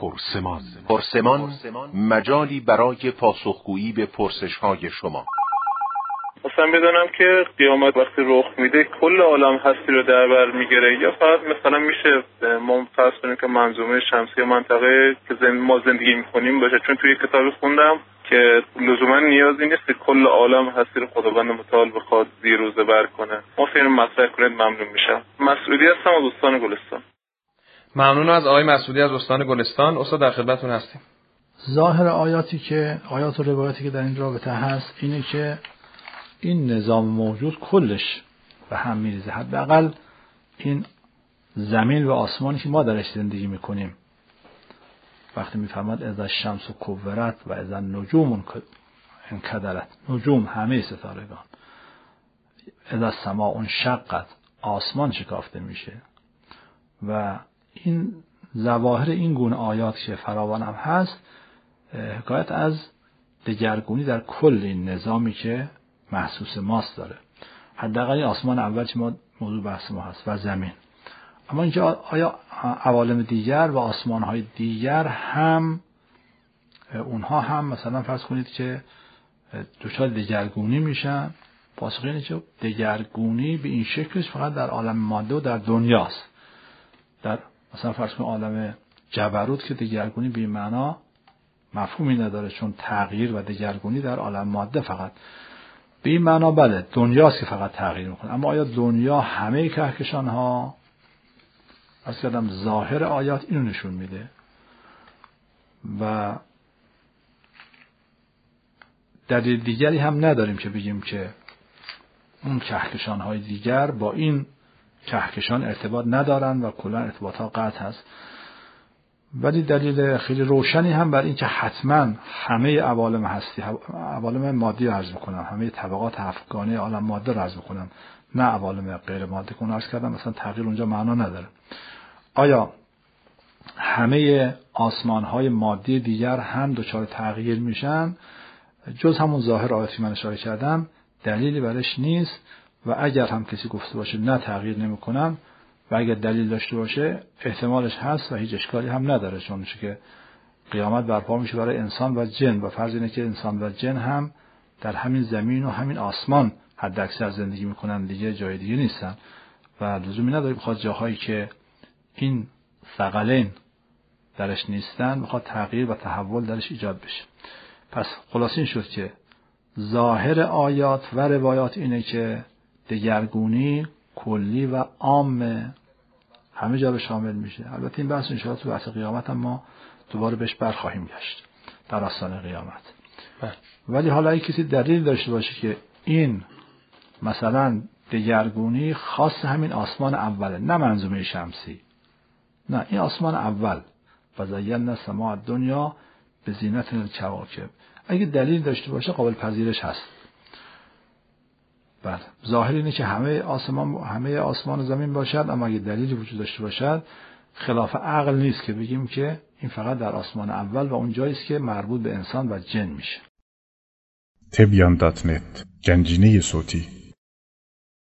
پرسمان، مجالی برای پاسخگویی به پرسش‌های شما. مثلا بدونم که قیامت وقتی رخ میده کل عالم هستی رو در بر میگیره یا فقط مثلا میشه ما فرض کنیم که منظومه شمسی منطقه که ما زندگی میکنیم باشه، چون توی کتابی خوندم که لزوما نیازی نیست که کل عالم هستی رو خداوند متعال بخواد زیر و زبر کنه. ما فعلا مطرح کنید ممنون میشم. مسعودی هستم از استان گلستان. ممنون از آقای مسعودی از استان گلستان. استاد در خدمتتون هستیم. ظاهر آیات و روایاتی که در این رابطه هست اینه که این نظام موجود کلش به هم میریزه. حداقل این زمین و آسمانی که ما درش زندگی میکنیم، وقتی میفرماد اذا الشمس کورت و اذا النجوم انکدرت، نجوم همه ستارگان، اذا السماء انشقت، آسمان شکافته میشه، و این ظواهر این گونه آیات که فراوان هم هست حکایت از دگرگونی در کل این نظامی که محسوس ماست داره. حداقل این آسمان اول که موضوع بحث ما هست و زمین. اما اینجا آیا عوالم دیگر و آسمان‌های دیگر هم اونها هم مثلا فرض کنید که دچار دگرگونی میشن؟ پاسخ اینه که دگرگونی به این شکلش فقط در عالم ماده و در دنیاست. در مثلا فرض کنید عالم جبروت که دگرگونی به این معنا مفهومی نداره، چون تغییر و دگرگونی در عالم ماده فقط به این معنا بله دنیاست که فقط تغییر میکنه. اما آیا دنیا همه کهکشان ها؟ از کردم ظاهر آیات اینو نشون میده و دلیل دیگری هم نداریم که بگیم که اون کهکشان های دیگر با این کهکشان ارتباط ندارن و کلا ارتباط ها قطع هست. ولی دلیل خیلی روشنی هم بر این که حتما همه عوالم هستی، عوالم مادی عرض میکنم، همه طبقات هفتگانه عالم ماده رو عرض میکنم، نه عوالم غیر ماده که عرض کردم مثلا تغییر اونجا معنا نداره. آیا همه آسمان های مادی دیگر هم دچار تغییر میشن؟ جز همون ظاهر آیاتی من اشاره کردم دلیلی برش نیست، و اگر هم کسی گفته باشه نه تغییر نمیکنن و اگر دلیل داشته باشه احتمالش هست و هیچ اشکالی هم نداره، چون که قیامت برپا میشه برای انسان و جن و فرض اینه که انسان و جن هم در همین زمین و همین آسمان حد اکثر زندگی میکنن دیگه، جای دیگه نیستن و لزومی نداره بخواد جاهایی که این ثقلین درش نیستن بخواد تغییر و تحول درش ایجاد بشه. پس خلاص این شد که ظاهر آیات و روایات اینه که دگرگونی کلی و عام همه جا به شامل میشه. البته این بحث انشاءالله تو بحث قیامت هم ما دوباره بهش برخواهیم گشت در آستانه قیامت. ولی حالا اگه کسی دلیل داشته باشه که این مثلا دگرگونی خاص همین آسمان اوله، نه منظومه شمسی، نه این آسمان اول، و زینا السماء الدنیا بزینت الکواکب، اگه دلیل داشته باشه قابل پذیرش هست. بله ظاهر اینه که همه آسمان و زمین باشد، اما اگه دلیلی وجود داشته باشد خلاف عقل نیست که بگیم که این فقط در آسمان اول و اون جایی است که مربوط به انسان و جن میشه. tbyan.net گنجینه صوتی